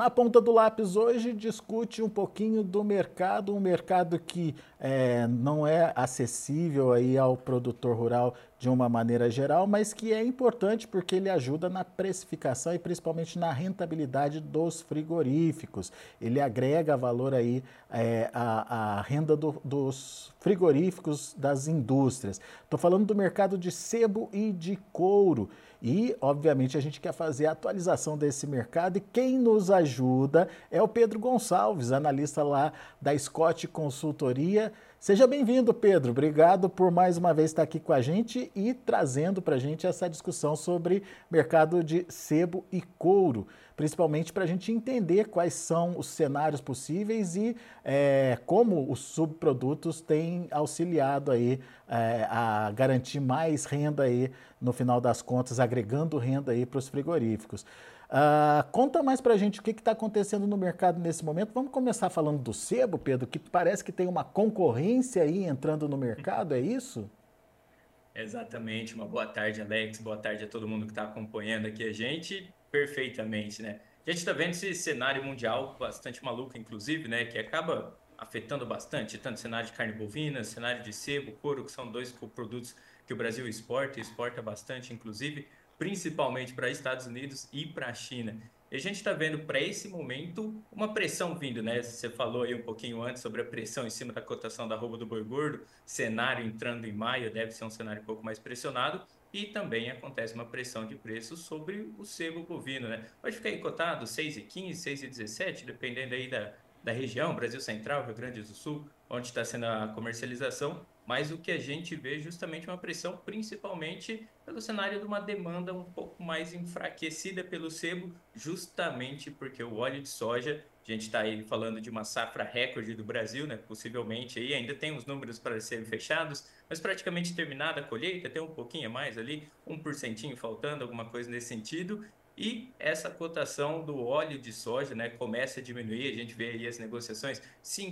Na ponta do lápis hoje discute um pouquinho do mercado, um mercado que não é acessível aí ao produtor rural de uma maneira geral, mas que é importante porque ele ajuda na precificação e principalmente na rentabilidade dos frigoríficos. Ele agrega valor aí à renda dos frigoríficos das indústrias. Estou falando do mercado de sebo e de couro. E, obviamente, a gente quer fazer a atualização desse mercado e quem nos ajuda é o Pedro Gonçalves, analista lá da Scott Consultoria. Seja bem-vindo, Pedro. Obrigado por mais uma vez estar aqui com a gente e trazendo para a gente essa discussão sobre mercado de sebo e couro, principalmente para a gente entender quais são os cenários possíveis e como os subprodutos têm auxiliado aí a garantir mais renda aí no final das contas, agregando renda aí para os frigoríficos. Conta mais para a gente o que está acontecendo no mercado nesse momento. Vamos começar falando do sebo, Pedro, que parece que tem uma concorrência aí entrando no mercado, é isso? Exatamente. Uma boa tarde, Alex. Boa tarde a todo mundo que está acompanhando aqui a gente. Perfeitamente, né? A gente está vendo esse cenário mundial bastante maluco, inclusive, né? Que acaba afetando bastante, tanto cenário de carne bovina, cenário de sebo, couro, que são dois produtos que o Brasil exporta e exporta bastante, inclusive, principalmente para Estados Unidos e para a China. E a gente está vendo para esse momento uma pressão vindo, né? Você falou aí um pouquinho antes sobre a pressão em cima da cotação da arroba do boi gordo, cenário entrando em maio deve ser um cenário um pouco mais pressionado e também acontece uma pressão de preço sobre o sebo bovino, né? Pode ficar aí cotado 6,15, 6,17, dependendo aí da região, Brasil Central, Rio Grande do Sul, onde está sendo a comercialização, mas o que a gente vê é justamente uma pressão, principalmente pelo cenário de uma demanda um pouco mais enfraquecida pelo sebo, justamente porque o óleo de soja, a gente está aí falando de uma safra recorde do Brasil, né? Possivelmente aí ainda tem os números para serem fechados, mas praticamente terminada a colheita, tem um pouquinho a mais ali, 1% faltando, alguma coisa nesse sentido. E essa cotação do óleo de soja, né, começa a diminuir, a gente vê aí as negociações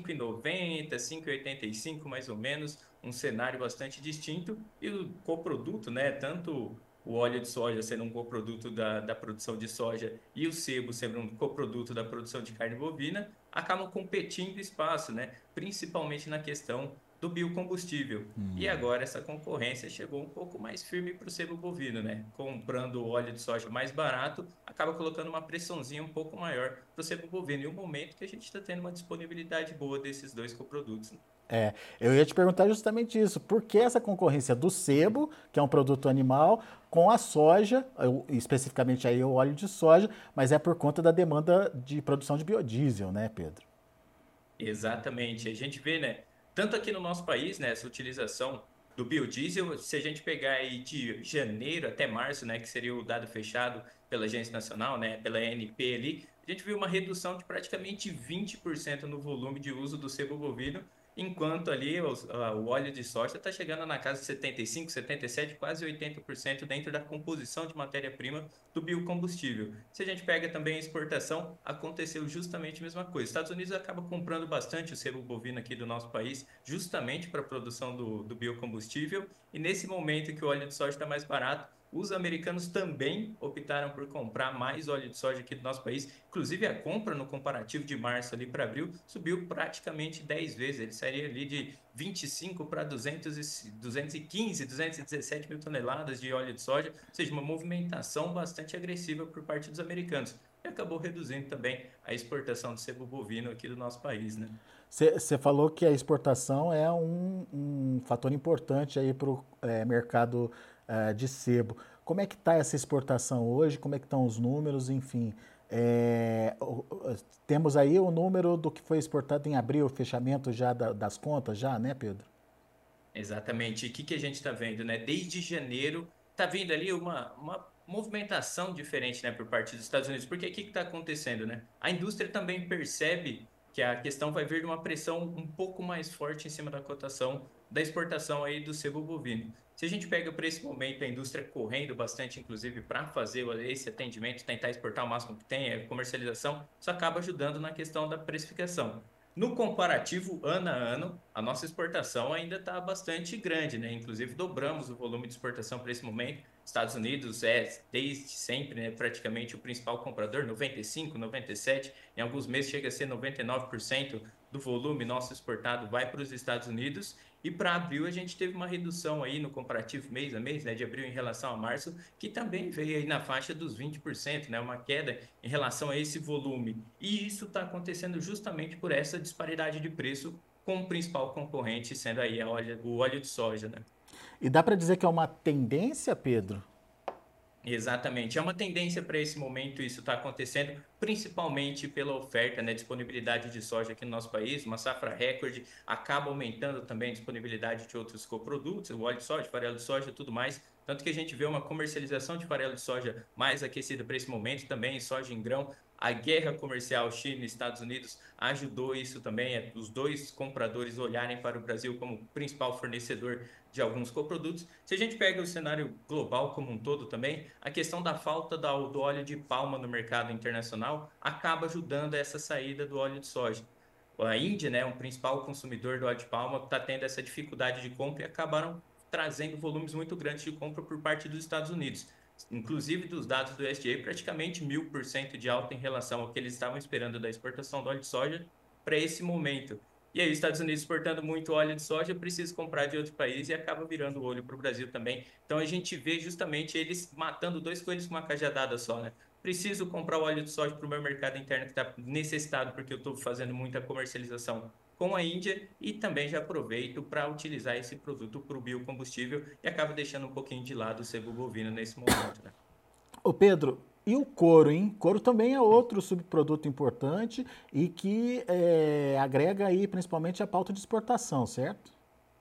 5,90, 5,85 mais ou menos, um cenário bastante distinto, e o coproduto, né, tanto o óleo de soja sendo um coproduto da produção de soja e o sebo sendo um coproduto da produção de carne bovina, acabam competindo espaço, né, principalmente na questão do biocombustível. E agora essa concorrência chegou um pouco mais firme para o sebo bovino, né? Comprando óleo de soja mais barato, acaba colocando uma pressãozinha um pouco maior para o sebo bovino. E o momento que a gente está tendo uma disponibilidade boa desses dois coprodutos, né? Eu ia te perguntar justamente isso. Por que essa concorrência do sebo, que é um produto animal, com a soja, especificamente aí o óleo de soja, mas é por conta da demanda de produção de biodiesel, né, Pedro? Exatamente. A gente vê, né, tanto aqui no nosso país, né, essa utilização do biodiesel, se a gente pegar aí de janeiro até março, né, que seria o dado fechado pela Agência Nacional, né, pela ANP ali, a gente viu uma redução de praticamente 20% no volume de uso do sebo bovino, enquanto ali o óleo de soja está chegando na casa de 75, 77, quase 80% dentro da composição de matéria-prima do biocombustível. Se a gente pega também a exportação, aconteceu justamente a mesma coisa. Os Estados Unidos acaba comprando bastante o sebo bovino aqui do nosso país, justamente para a produção do biocombustível, e nesse momento que o óleo de soja está mais barato, os americanos também optaram por comprar mais óleo de soja aqui do nosso país. Inclusive, a compra no comparativo de março ali para abril subiu praticamente 10 vezes. Ele sairia ali de 25 para 215, 217 mil toneladas de óleo de soja, ou seja, uma movimentação bastante agressiva por parte dos americanos. E acabou reduzindo também a exportação de sebo bovino aqui do nosso país, né? Você falou que a exportação é um fator importante aí para o mercado de sebo. Como é que está essa exportação hoje? Como é que estão os números? Enfim, temos aí o número do que foi exportado em abril, o fechamento já das contas, já, né, Pedro? Exatamente. E o que que a gente está vendo, né? Desde janeiro, está vindo ali uma movimentação diferente, né, por parte dos Estados Unidos. Porque o que está acontecendo, né? A indústria também percebe que a questão vai vir de uma pressão um pouco mais forte em cima da cotação da exportação aí do sebo bovino. Se a gente pega para esse momento a indústria correndo bastante, inclusive, para fazer esse atendimento, tentar exportar o máximo que tem, a comercialização, isso acaba ajudando na questão da precificação. No comparativo, ano a ano, a nossa exportação ainda está bastante grande, né? Inclusive, dobramos o volume de exportação para esse momento. Estados Unidos é, desde sempre, né, praticamente o principal comprador, 95, 97, em alguns meses chega a ser 99% do volume nosso exportado vai para os Estados Unidos. E para abril a gente teve uma redução aí no comparativo mês a mês, né, de abril em relação a março, que também veio aí na faixa dos 20%, né, uma queda em relação a esse volume. E isso está acontecendo justamente por essa disparidade de preço com o principal concorrente sendo aí o óleo de soja, né? E dá para dizer que é uma tendência, Pedro? Exatamente. É uma tendência para esse momento, isso está acontecendo principalmente pela oferta, né, disponibilidade de soja aqui no nosso país, uma safra recorde, acaba aumentando também a disponibilidade de outros coprodutos, o óleo de soja, farelo de soja, tudo mais. Tanto que a gente vê uma comercialização de farelo de soja mais aquecida para esse momento, também soja em grão. A guerra comercial China e Estados Unidos ajudou isso também, os dois compradores olharem para o Brasil como principal fornecedor de alguns coprodutos. Se a gente pega o cenário global como um todo também, a questão da falta do óleo de palma no mercado internacional acaba ajudando essa saída do óleo de soja. A Índia, né, um principal consumidor do óleo de palma, está tendo essa dificuldade de compra e acabaram trazendo volumes muito grandes de compra por parte dos Estados Unidos. Inclusive, dos dados do USDA, praticamente 1000% de alta em relação ao que eles estavam esperando da exportação do óleo de soja para esse momento. E aí, os Estados Unidos exportando muito óleo de soja, precisa comprar de outro país e acaba virando o olho para o Brasil também. Então, a gente vê justamente eles matando dois coelhos com uma cajadada só, né? Preciso comprar o óleo de soja para o meu mercado interno que está necessitado, porque eu estou fazendo muita comercialização com a Índia e também já aproveito para utilizar esse produto para o biocombustível e acaba deixando um pouquinho de lado o sebo bovino nesse momento, né? Ô Pedro, e o couro, hein? Couro também é outro subproduto importante e que agrega aí principalmente a pauta de exportação, certo?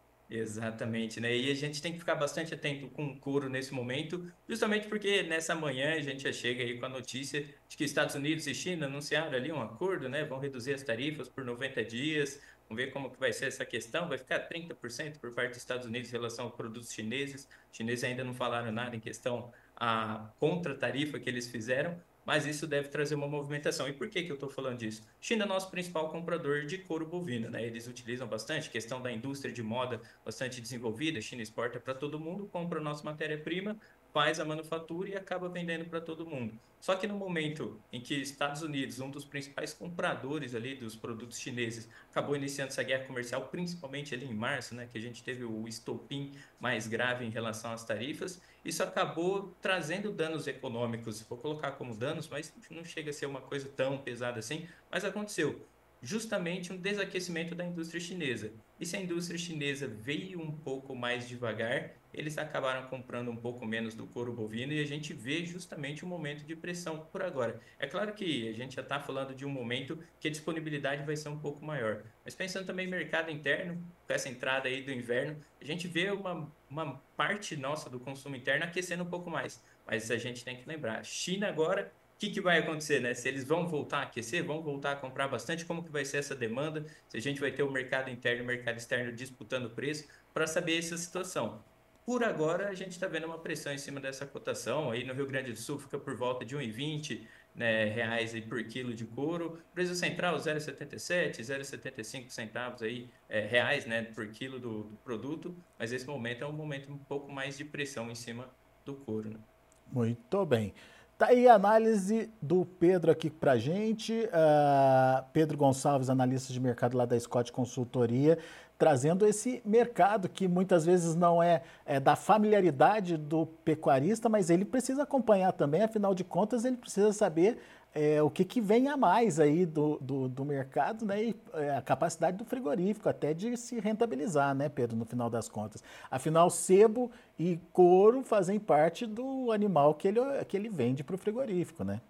Exatamente, né? E a gente tem que ficar bastante atento com o couro nesse momento, justamente porque nessa manhã a gente já chega aí com a notícia de que Estados Unidos e China anunciaram ali um acordo, né? Vão reduzir as tarifas por 90 dias. Vamos ver como que vai ser essa questão. Vai ficar 30% por parte dos Estados Unidos em relação aos produtos chineses. Os chineses ainda não falaram nada em questão à contra-tarifa que eles fizeram, mas isso deve trazer uma movimentação. E por que que eu estou falando disso? China é nosso principal comprador de couro bovino, né? Eles utilizam bastante, questão da indústria de moda bastante desenvolvida, a China exporta para todo mundo, compra a nossa matéria-prima, faz a manufatura e acaba vendendo para todo mundo. Só que no momento em que Estados Unidos, um dos principais compradores ali dos produtos chineses, acabou iniciando essa guerra comercial, principalmente ali em março, né, que a gente teve o estopim mais grave em relação às tarifas, isso acabou trazendo danos econômicos, vou colocar como danos, mas não chega a ser uma coisa tão pesada assim, mas aconteceu justamente um desaquecimento da indústria chinesa. E se a indústria chinesa veio um pouco mais devagar, eles acabaram comprando um pouco menos do couro bovino e a gente vê justamente um momento de pressão por agora. É claro que a gente já está falando de um momento que a disponibilidade vai ser um pouco maior, mas pensando também em mercado interno, com essa entrada aí do inverno, a gente vê uma parte nossa do consumo interno aquecendo um pouco mais. Mas a gente tem que lembrar, China agora que vai acontecer, né? Se eles vão voltar a aquecer, vão voltar a comprar bastante, como que vai ser essa demanda? Se a gente vai ter o mercado interno e o mercado externo disputando preço para saber essa situação. Por agora, a gente está vendo uma pressão em cima dessa cotação. Aí no Rio Grande do Sul fica por volta de 1,20, né, reais aí por quilo de couro. Preço central 0,77, 0,75 centavos aí, reais, né, por quilo do produto. Mas esse momento é um momento um pouco mais de pressão em cima do couro, né? Muito bem. Tá aí a análise do Pedro aqui pra gente. Pedro Gonçalves, analista de mercado lá da Scott Consultoria, trazendo esse mercado que muitas vezes não é da familiaridade do pecuarista, mas ele precisa acompanhar também, afinal de contas, ele precisa saber o que vem a mais aí do mercado, né? E a capacidade do frigorífico até de se rentabilizar, né, Pedro, no final das contas. Afinal, sebo e couro fazem parte do animal que ele vende para o frigorífico, né?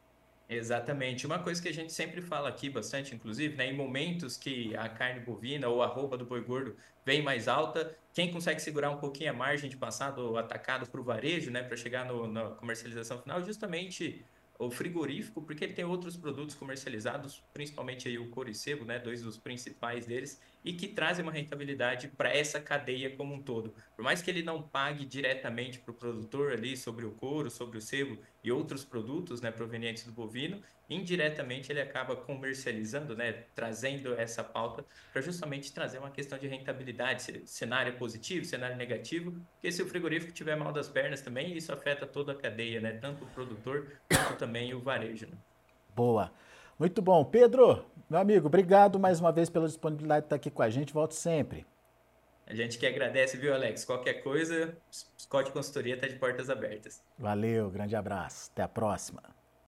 Exatamente. Uma coisa que a gente sempre fala aqui bastante, inclusive, né, em momentos que a carne bovina ou a arroba do boi gordo vem mais alta, quem consegue segurar um pouquinho a margem de passar do atacado para o varejo, né, para chegar na comercialização final, é justamente o frigorífico, porque ele tem outros produtos comercializados, principalmente aí o couro e sebo, né, dois dos principais deles, e que trazem uma rentabilidade para essa cadeia como um todo. Por mais que ele não pague diretamente para o produtor ali sobre o couro, sobre o sebo e outros produtos, né, provenientes do bovino, indiretamente ele acaba comercializando, né, trazendo essa pauta para justamente trazer uma questão de rentabilidade, cenário positivo, cenário negativo, porque se o frigorífico tiver mal das pernas também, isso afeta toda a cadeia, né, tanto o produtor quanto também o varejo, né? Boa. Muito bom. Pedro, meu amigo, obrigado mais uma vez pela disponibilidade de estar aqui com a gente. Volto sempre. A gente que agradece, viu, Alex? Qualquer coisa, Scott Consultoria está de portas abertas. Valeu, grande abraço. Até a próxima.